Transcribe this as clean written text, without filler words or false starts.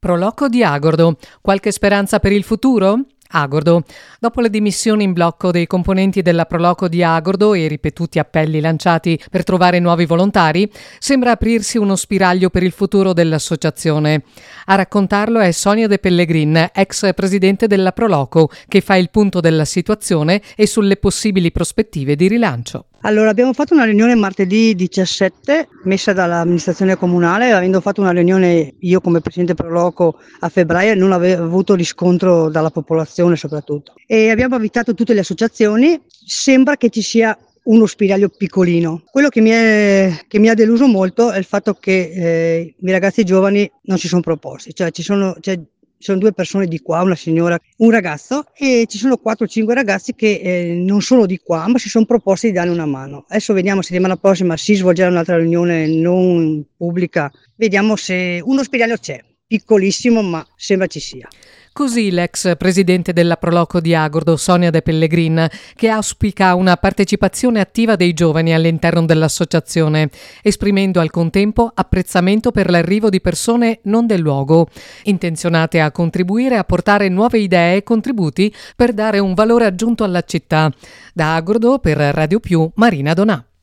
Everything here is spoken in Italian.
Proloco di Agordo. Qualche speranza per il futuro? Agordo. Dopo le dimissioni in blocco dei componenti della Proloco di Agordo e i ripetuti appelli lanciati per trovare nuovi volontari, sembra aprirsi uno spiraglio per il futuro dell'associazione. A raccontarlo è Sonia De Pellegrin, ex presidente della Proloco, che fa il punto della situazione e sulle possibili prospettive di rilancio. Allora, abbiamo fatto una riunione martedì 17, messa dall'amministrazione comunale, avendo fatto una riunione io come presidente Proloco a febbraio, non avevo avuto riscontro dalla popolazione soprattutto. E abbiamo invitato tutte le associazioni, sembra che ci sia uno spiraglio piccolino. Quello che mi ha deluso molto è il fatto che i ragazzi giovani non si sono proposti, cioè ci sono due persone di qua, una signora, un ragazzo, e ci sono 4-5 ragazzi che non sono di qua, ma si sono proposti di dare una mano. Adesso vediamo, settimana prossima si svolgerà un'altra riunione non pubblica, vediamo se uno spiraglio c'è, piccolissimo, ma sembra ci sia. Così l'ex presidente della Proloco di Agordo, Sonia De Pellegrin, che auspica una partecipazione attiva dei giovani all'interno dell'associazione, esprimendo al contempo apprezzamento per l'arrivo di persone non del luogo, intenzionate a contribuire a portare nuove idee e contributi per dare un valore aggiunto alla città. Da Agordo per Radio Più, Marina Donà.